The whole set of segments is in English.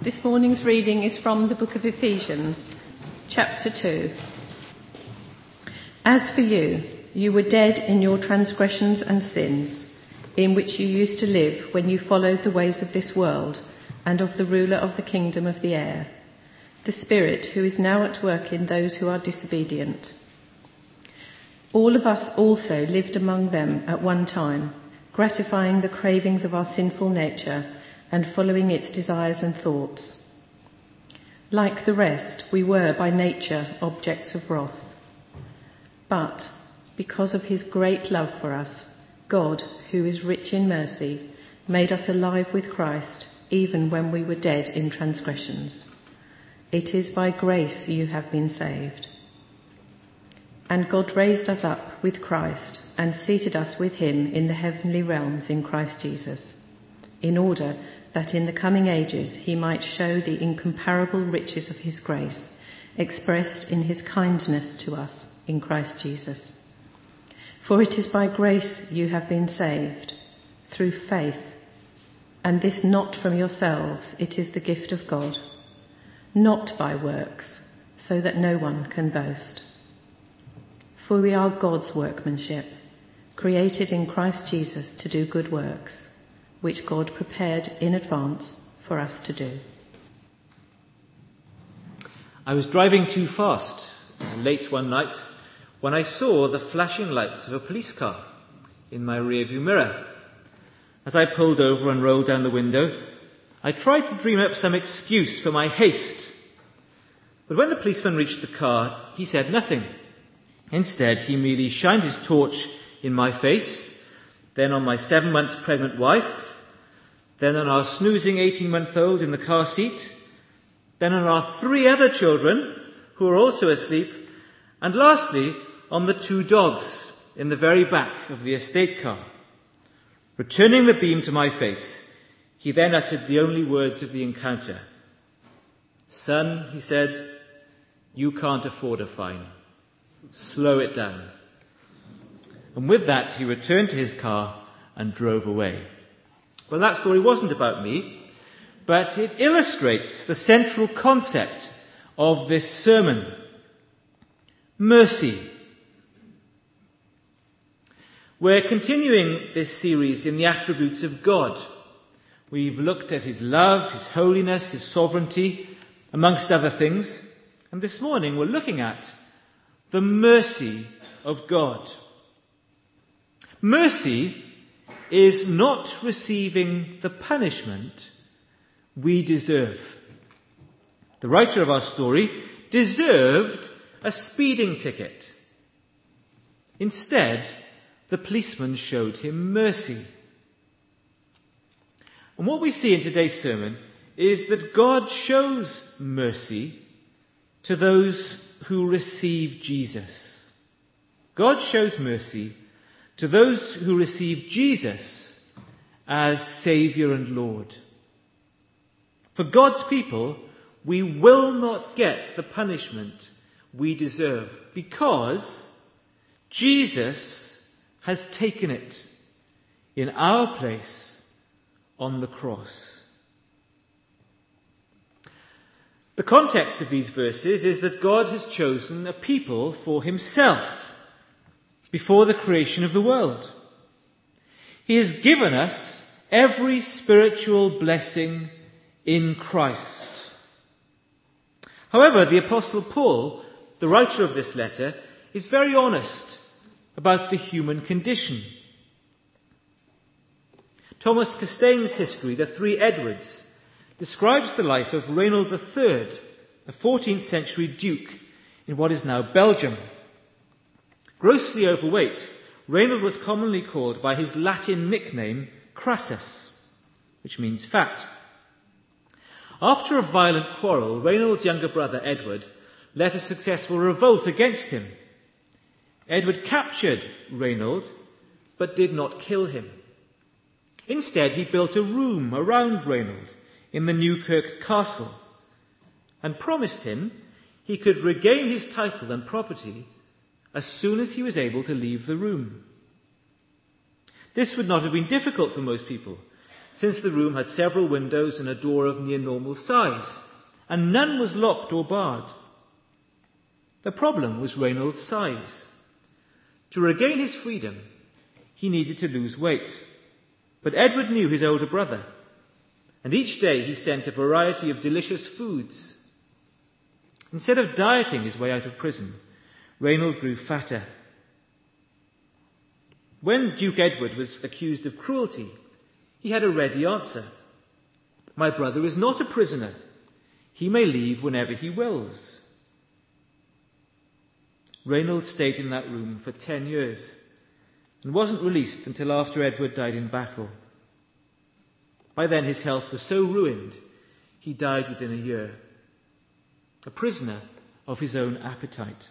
This morning's reading is from the book of Ephesians, chapter 2. As for you, you were dead in your transgressions and sins, in which you used to live when you followed the ways of this world and of the ruler of the kingdom of the air, the Spirit who is now at work in those who are disobedient. All of us also lived among them at one time, gratifying the cravings of our sinful nature and following its desires and thoughts. Like the rest, we were by nature objects of wrath. But because of his great love for us, God, who is rich in mercy, made us alive with Christ, even when we were dead in transgressions. It is by grace you have been saved. And God raised us up with Christ and seated us with him in the heavenly realms in Christ Jesus, in order that in the coming ages he might show the incomparable riches of his grace, expressed in his kindness to us in Christ Jesus. For it is by grace you have been saved, through faith, and this not from yourselves, it is the gift of God, not by works, so that no one can boast. For we are God's workmanship, created in Christ Jesus to do good works, which God prepared in advance for us to do. I was driving too fast late one night when I saw the flashing lights of a police car in my rearview mirror. As I pulled over and rolled down the window, I tried to dream up some excuse for my haste. But when the policeman reached the car, he said nothing. Instead, he merely shined his torch in my face, then on my 7-month pregnant wife, then on our snoozing 18-month-old in the car seat, then on our 3 other children who were also asleep, and lastly on the 2 dogs in the very back of the estate car. Returning the beam to my face, he then uttered the only words of the encounter. "Son," he said, "you can't afford a fine. Slow it down." And with that, he returned to his car and drove away. Well, that story wasn't about me, but it illustrates the central concept of this sermon. Mercy. We're continuing this series in the attributes of God. We've looked at his love, his holiness, his sovereignty, amongst other things. And this morning we're looking at the mercy of God. Mercy is not receiving the punishment we deserve. The writer of our story deserved a speeding ticket. Instead, the policeman showed him mercy. And what we see in today's sermon is that God shows mercy to those who receive Jesus. God shows mercy to those who receive Jesus as Saviour and Lord. For God's people, we will not get the punishment we deserve because Jesus has taken it in our place on the cross. The context of these verses is that God has chosen a people for himself before the creation of the world. He has given us every spiritual blessing in Christ. However, the Apostle Paul, the writer of this letter, is very honest about the human condition. Thomas Castaigne's history, The Three Edwards, describes the life of Reynold III, a 14th century duke in what is now Belgium. Grossly overweight, Reynold was commonly called by his Latin nickname Crassus, which means fat. After a violent quarrel, Reynold's younger brother Edward led a successful revolt against him. Edward captured Reynold, but did not kill him. Instead, he built a room around Reynold in the Newkirk Castle and promised him he could regain his title and property as soon as he was able to leave the room. This would not have been difficult for most people, since the room had several windows and a door of near normal size, and none was locked or barred. The problem was Reynolds' size. To regain his freedom, he needed to lose weight. But Edward knew his older brother, and each day he sent a variety of delicious foods. Instead of dieting his way out of prison, Reynolds grew fatter. When Duke Edward was accused of cruelty, he had a ready answer. My brother is not a prisoner. He may leave whenever he wills. Reynolds stayed in that room for 10 years and wasn't released until after Edward died in battle. By then his health was so ruined, he died within a year, a prisoner of his own appetite.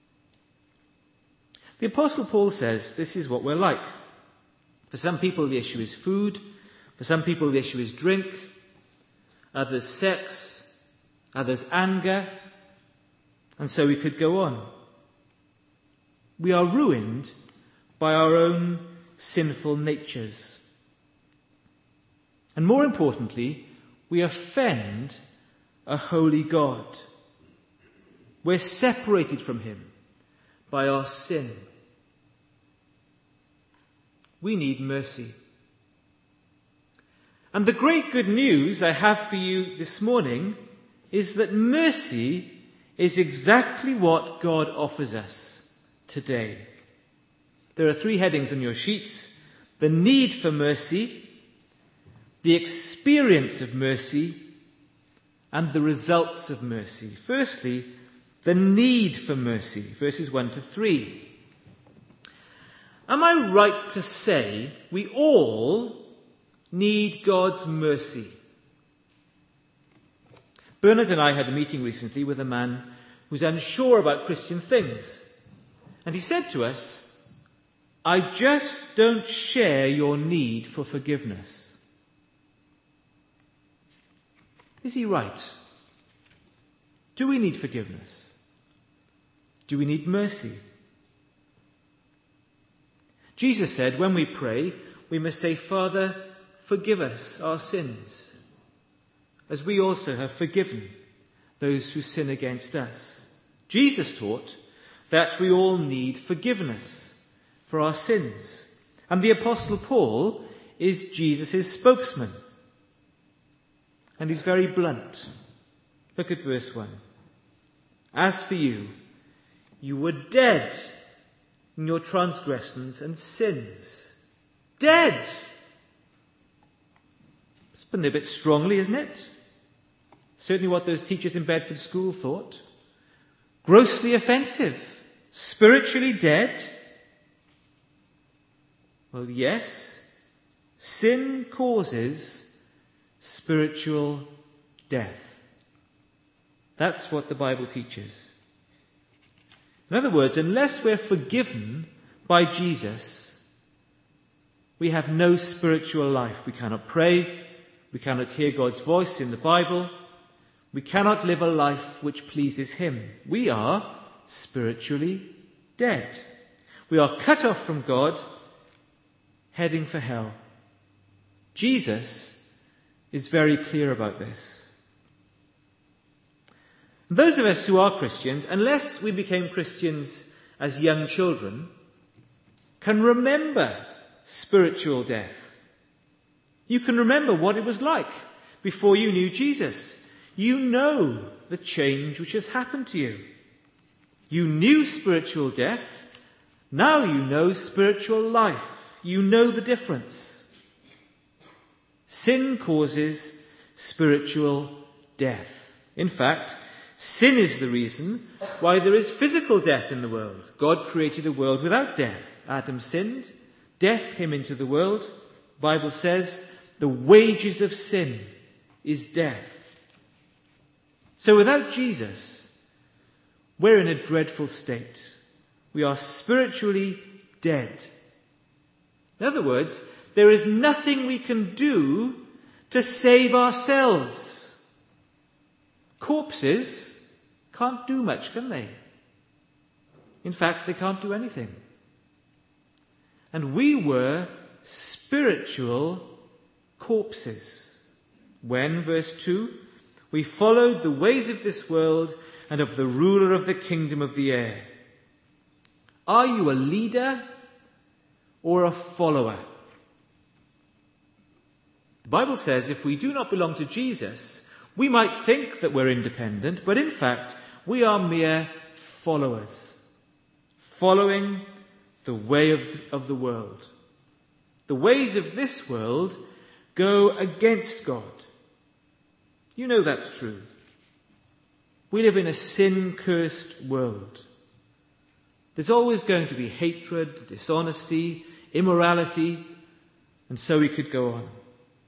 The Apostle Paul says this is what we're like. For some people the issue is food, for some people the issue is drink, others sex, others anger, and so we could go on. We are ruined by our own sinful natures. And more importantly, we offend a holy God. We're separated from him by our sin. We need mercy. And the great good news I have for you this morning is that mercy is exactly what God offers us today. There are 3 headings on your sheets: the need for mercy, the experience of mercy, and the results of mercy. Firstly, the need for mercy, verses 1 to 3. Am I right to say we all need God's mercy? Bernard and I had a meeting recently with a man who's unsure about Christian things. And he said to us, I just don't share your need for forgiveness. Is he right? Do we need forgiveness? Do we need mercy? Jesus said when we pray, we must say, Father, forgive us our sins, as we also have forgiven those who sin against us. Jesus taught that we all need forgiveness for our sins. And the Apostle Paul is Jesus' spokesman. And he's very blunt. Look at verse 1. As for you, you were dead in your transgressions and sins. Dead! It's putting it a bit strongly, isn't it? Certainly what those teachers in Bedford School thought. Grossly offensive. Spiritually dead? Well, yes. Sin causes spiritual death. That's what the Bible teaches. In other words, unless we're forgiven by Jesus, we have no spiritual life. We cannot pray. We cannot hear God's voice in the Bible. We cannot live a life which pleases him. We are spiritually dead. We are cut off from God, heading for hell. Jesus is very clear about this. Those of us who are Christians, unless we became Christians as young children, can remember spiritual death. You can remember what it was like before you knew Jesus. You know the change which has happened to you. You knew spiritual death. Now you know spiritual life. You know the difference. Sin causes spiritual death. In fact, sin is the reason why there is physical death in the world. God created a world without death. Adam sinned. Death came into the world. The Bible says the wages of sin is death. So without Jesus, we're in a dreadful state. We are spiritually dead. In other words, there is nothing we can do to save ourselves. Corpses can't do much, can they? In fact, they can't do anything. And we were spiritual corpses. When, verse 2, we followed the ways of this world and of the ruler of the kingdom of the air. Are you a leader or a follower? The Bible says if we do not belong to Jesus, we might think that we're independent, but in fact, we are mere followers, following the way of the world. The ways of this world go against God. You know that's true. We live in a sin-cursed world. There's always going to be hatred, dishonesty, immorality, and so we could go on.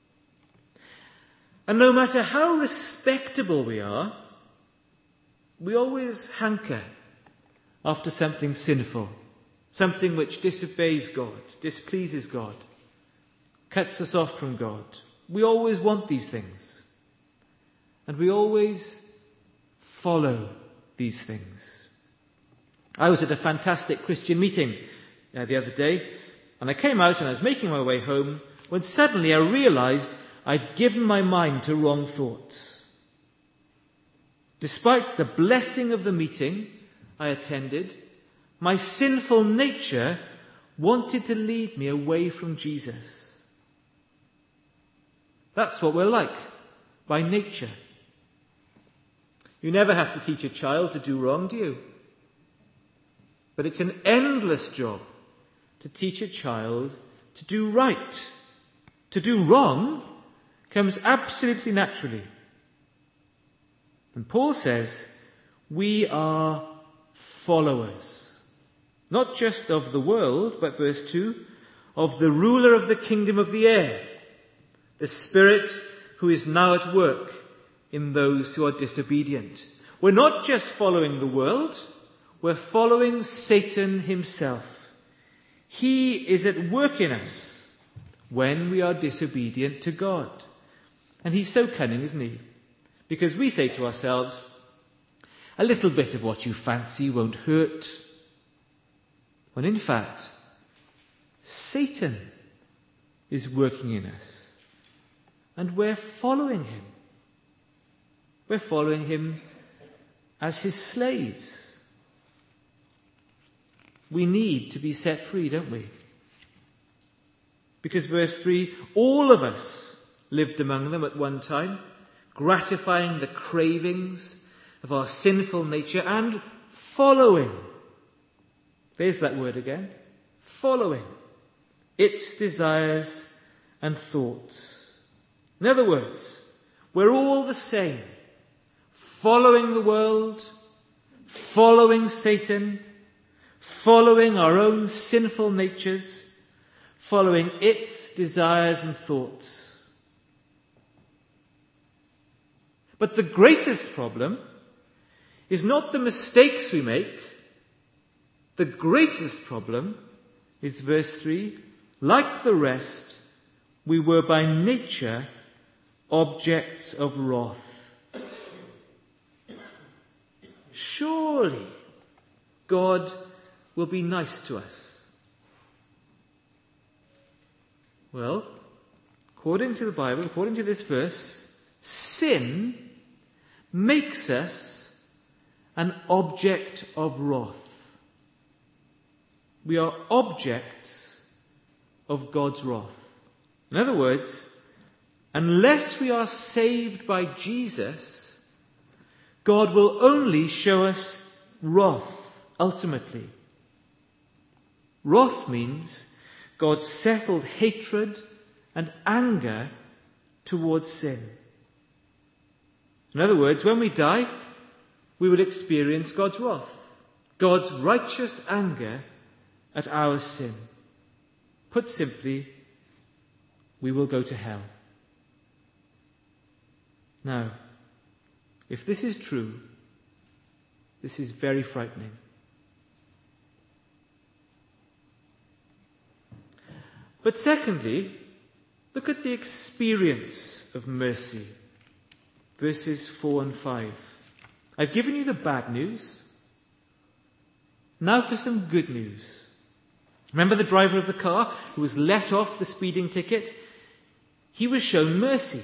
And no matter how respectable we are, we always hanker after something sinful, something which disobeys God, displeases God, cuts us off from God. We always want these things. And we always follow these things. I was at a fantastic Christian meeting the other day, and I came out and I was making my way home when suddenly I realized I'd given my mind to wrong thoughts. Despite the blessing of the meeting I attended, my sinful nature wanted to lead me away from Jesus. That's what we're like, by nature. You never have to teach a child to do wrong, do you? But it's an endless job to teach a child to do right. To do wrong comes absolutely naturally. And Paul says, we are followers. Not just of the world, but verse 2, of the ruler of the kingdom of the air, the Spirit who is now at work in those who are disobedient. We're not just following the world, we're following Satan himself. He is at work in us when we are disobedient to God. And he's so cunning, isn't he? Because we say to ourselves, a little bit of what you fancy won't hurt. When in fact, Satan is working in us. And we're following him. We're following him as his slaves. We need to be set free, don't we? Because verse 3, all of us lived among them at one time, gratifying the cravings of our sinful nature and following. There's that word again. Following its desires and thoughts. In other words, we're all the same. Following the world, following Satan, following our own sinful natures, following its desires and thoughts. But the greatest problem is not the mistakes we make. The greatest problem is verse 3, like the rest, we were by nature objects of wrath. Surely God will be nice to us. Well, according to the Bible, according to this verse, sin makes us an object of wrath. We are objects of God's wrath. In other words, unless we are saved by Jesus, God will only show us wrath, ultimately. Wrath means God's settled hatred and anger towards sin. In other words, when we die, we will experience God's wrath, God's righteous anger at our sin. Put simply, we will go to hell. Now, if this is true, this is very frightening. But secondly, look at the experience of mercy. Verses 4 and 5. I've given you the bad news. Now for some good news. Remember the driver of the car who was let off the speeding ticket? he was shown mercy.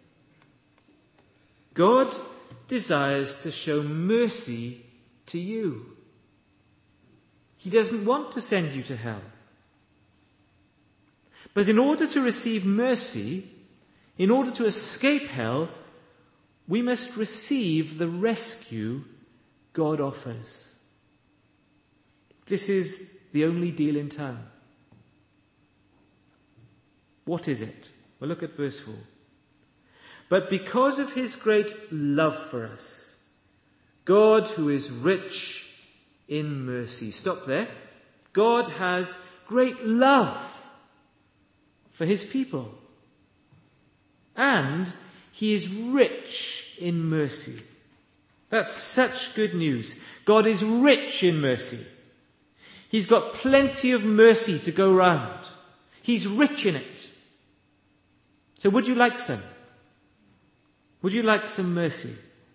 God desires to show mercy to you. He doesn't want to send you to hell. But in order to receive mercy, in order to escape hell, we must receive the rescue God offers. This is the only deal in town. What is it? Well, look at verse 4. But because of his great love for us, God, who is rich in mercy. Stop there. God has great love for his people. And he is rich in mercy. That's such good news. God is rich in mercy. He's got plenty of mercy to go round. He's rich in it. So would you like some? Would you like some mercy?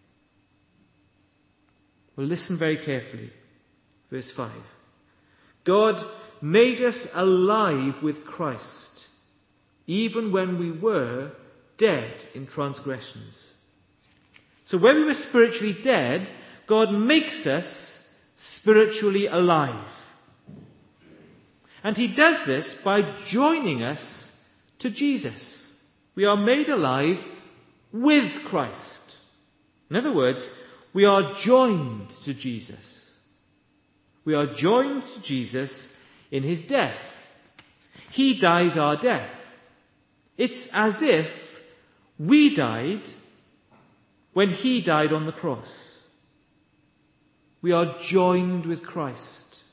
Well, listen very carefully. Verse 5. God made us alive with Christ, even when we were dead in transgressions. So when we were spiritually dead, God makes us spiritually alive. And he does this by joining us to Jesus. We are made alive with Christ. In other words, we are joined to Jesus. We are joined to Jesus in his death. He dies our death. It's as if we died when he died on the cross. We are joined with Christ.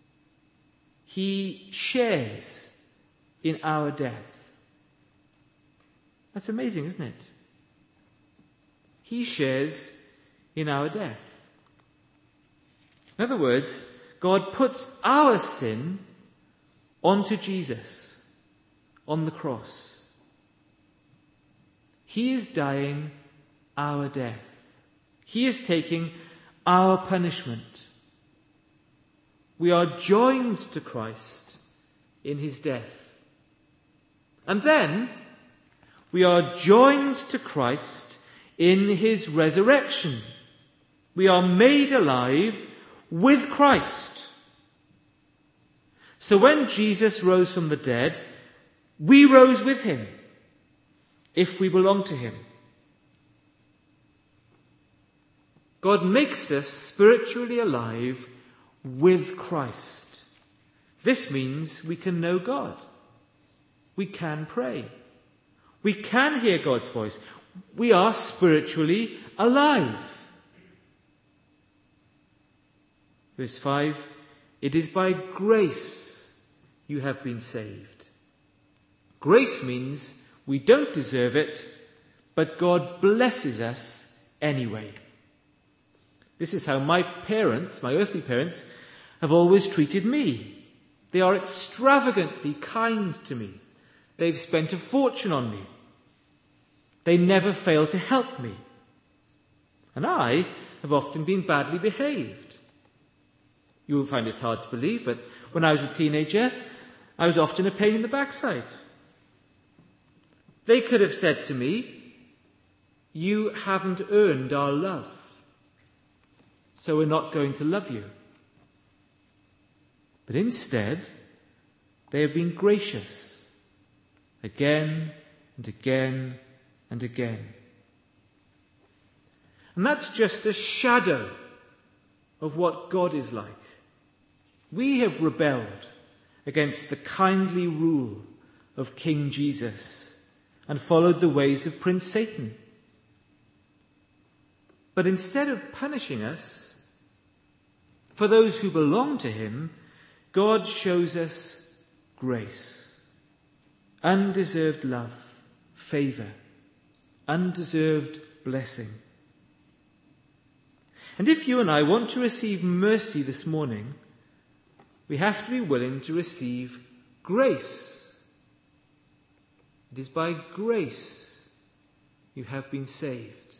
He shares in our death. That's amazing, isn't it? He shares in our death. In other words, God puts our sin onto Jesus on the cross. He is dying our death. He is taking our punishment. We are joined to Christ in his death. And then we are joined to Christ in his resurrection. We are made alive with Christ. So when Jesus rose from the dead, we rose with him, if we belong to him. God makes us spiritually alive with Christ. This means we can know God. We can pray. We can hear God's voice. We are spiritually alive. Verse 5, it is by grace you have been saved. Grace means we don't deserve it, but God blesses us anyway. This is how my parents, my earthly parents, have always treated me. They are extravagantly kind to me. They've spent a fortune on me. They never fail to help me. And I have often been badly behaved. You will find this hard to believe, but when I was a teenager, I was often a pain in the backside. They could have said to me, you haven't earned our love, so we're not going to love you. But instead, they have been gracious again and again and again. And that's just a shadow of what God is like. We have rebelled against the kindly rule of King Jesus and followed the ways of Prince Satan. But instead of punishing us, for those who belong to him, God shows us grace, undeserved love, favour, undeserved blessing. And if you and I want to receive mercy this morning, we have to be willing to receive grace. It is by grace you have been saved.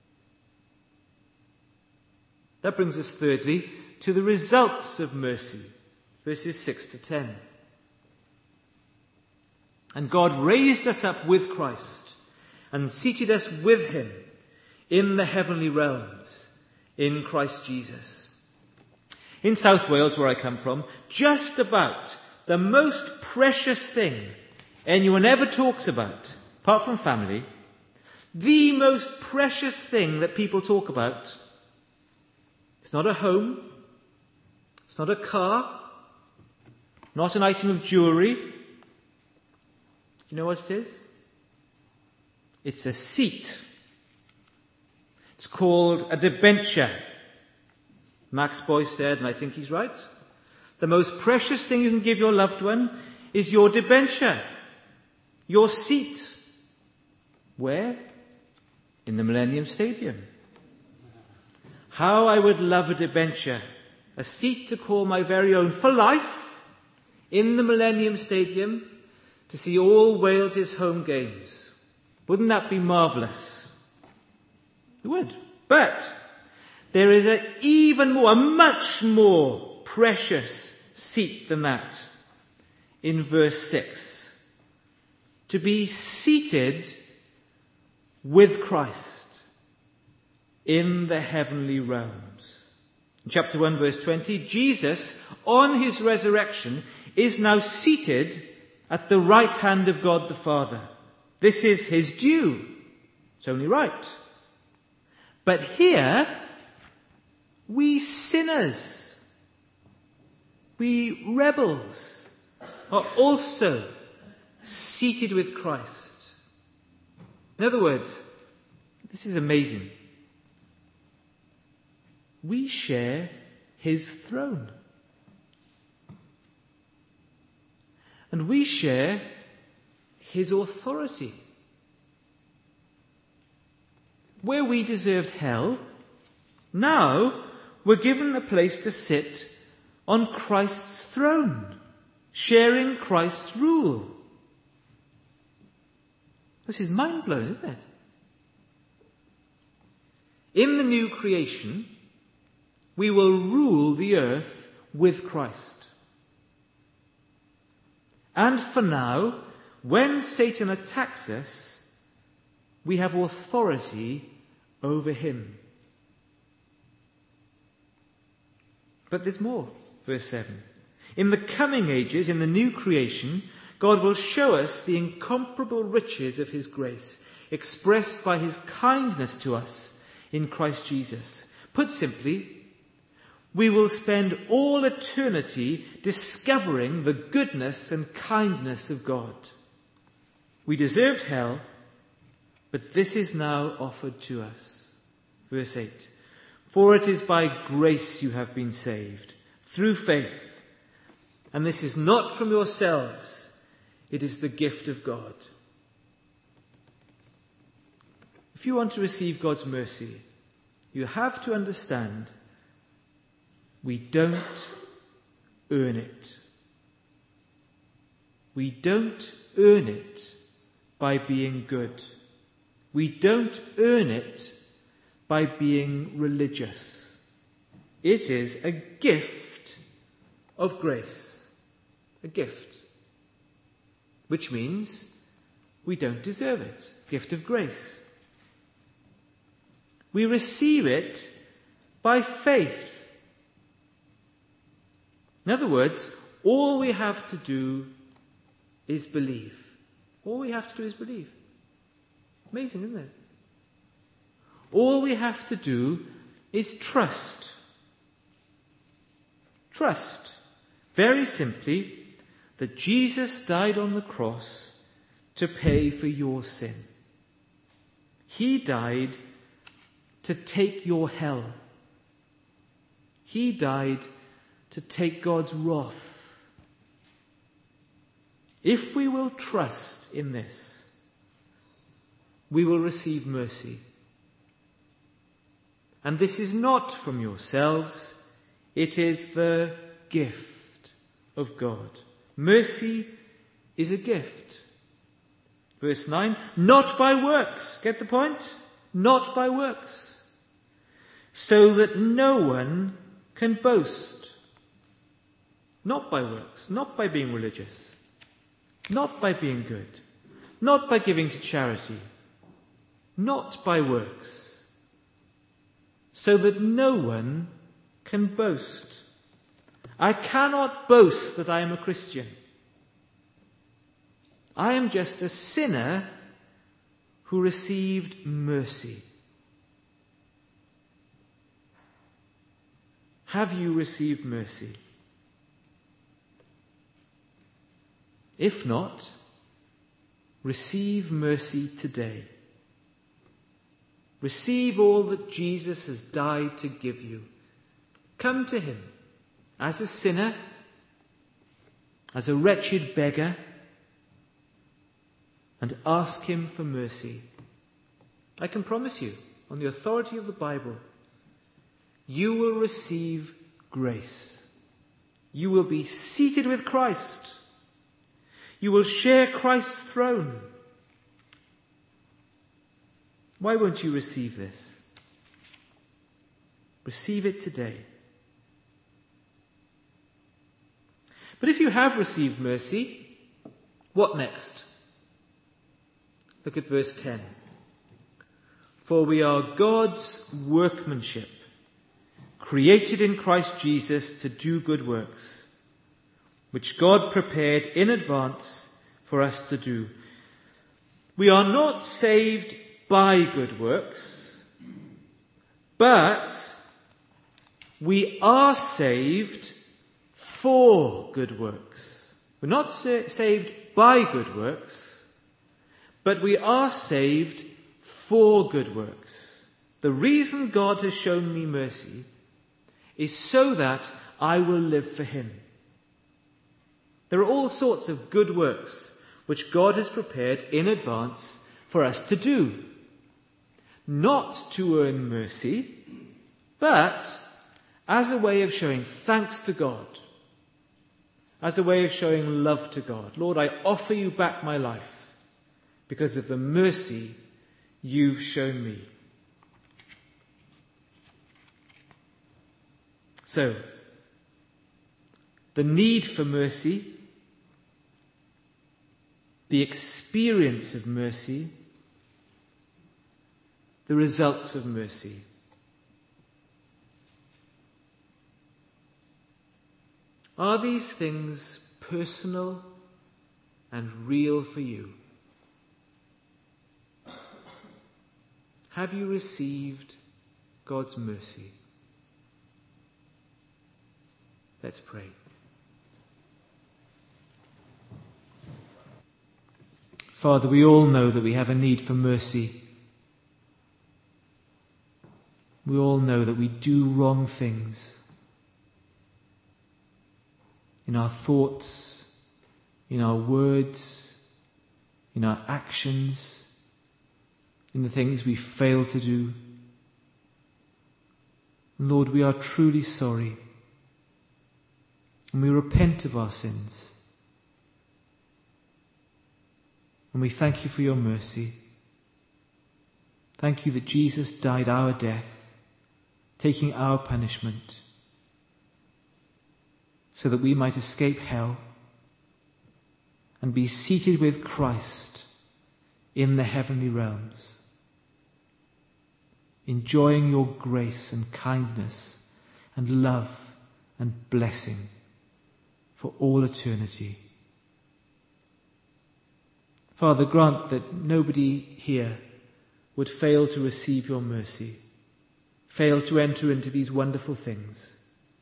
That brings us thirdly to the results of mercy, verses 6 to 10. And God raised us up with Christ and seated us with him in the heavenly realms in Christ Jesus. In South Wales, where I come from, just about the most precious thing anyone ever talks about, apart from family, the most precious thing that people talk about, it's not a home, it's not a car, not an item of jewellery. You know what it is? It's a seat. It's called a debenture. Max Boyce said, and I think he's right, the most precious thing you can give your loved one is your debenture, your seat. Where? In the Millennium Stadium. How I would love a debenture, a seat to call my very own for life in the Millennium Stadium to see all Wales's home games. Wouldn't that be marvellous? It would. But there is a much more precious seat than that in verse 6. To be seated with Christ in the heavenly realms. In chapter 1, verse 20, Jesus, on his resurrection, is now seated at the right hand of God the Father. This is his due. It's only right. But here, we sinners, we rebels, are also seated with Christ. In other words, this is amazing. We share his throne. And we share his authority. Where we deserved hell, now we're given a place to sit on Christ's throne, sharing Christ's rule. This is mind-blowing, isn't it? In the new creation, we will rule the earth with Christ. And for now, when Satan attacks us, we have authority over him. But there's more. Verse 7. In the coming ages, in the new creation, God will show us the incomparable riches of his grace, expressed by his kindness to us in Christ Jesus. Put simply, we will spend all eternity discovering the goodness and kindness of God. We deserved hell, but this is now offered to us. Verse 8. For it is by grace you have been saved, through faith. And this is not from yourselves, it is the gift of God. If you want to receive God's mercy, you have to understand we don't earn it. We don't earn it by being good. We don't earn it by being religious. It is a gift of grace. A gift. Which means we don't deserve it. Gift of grace. We receive it by faith. In other words, all we have to do is believe. All we have to do is believe. Amazing, isn't it? All we have to do is trust. Trust, very simply, that Jesus died on the cross to pay for your sin. He died to take your hell. He died to take God's wrath. If we will trust in this, we will receive mercy. And this is not from yourselves, it is the gift of God. Mercy is a gift. Verse 9, not by works. Get the point? Not by works. So that no one can boast. Not by works, not by being religious. not by being good, not by giving to charity, not by works, so that no one can boast. I cannot boast that I am a Christian. I am just a sinner who received mercy. Have you received mercy? If not, receive mercy today. Receive all that Jesus has died to give you. Come to him as a sinner, as a wretched beggar, and ask him for mercy. I can promise you, on the authority of the Bible, you will receive grace. You will be seated with Christ. You will share Christ's throne. Why won't you receive this? Receive it today. But if you have received mercy, what next? Look at verse 10. For we are God's workmanship, created in Christ Jesus to do good works, which God prepared in advance for us to do. We are not saved by good works, but we are saved for good works. We're not saved by good works, but we are saved for good works. The reason God has shown me mercy is so that I will live for him. There are all sorts of good works which God has prepared in advance for us to do. Not to earn mercy, but as a way of showing thanks to God, as a way of showing love to God. Lord, I offer you back my life because of the mercy you've shown me. So, the need for mercy, the experience of mercy, the results of mercy. Are these things personal and real for you? Have you received God's mercy? Let's pray. Father, we all know that we have a need for mercy. We all know that we do wrong things in our thoughts, in our words, in our actions, in the things we fail to do. And Lord, we are truly sorry, and we repent of our sins. And we thank you for your mercy. Thank you that Jesus died our death, taking our punishment, so that we might escape hell and be seated with Christ in the heavenly realms, enjoying your grace and kindness and love and blessing for all eternity. Father, grant that nobody here would fail to receive your mercy, fail to enter into these wonderful things.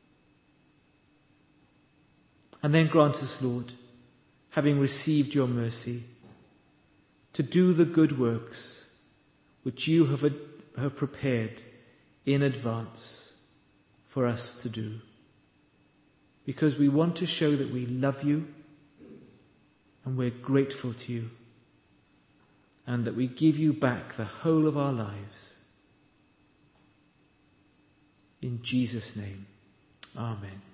And then grant us, Lord, having received your mercy, to do the good works which you have prepared in advance for us to do. Because we want to show that we love you and we're grateful to you, and that we give you back the whole of our lives. In Jesus' name, amen.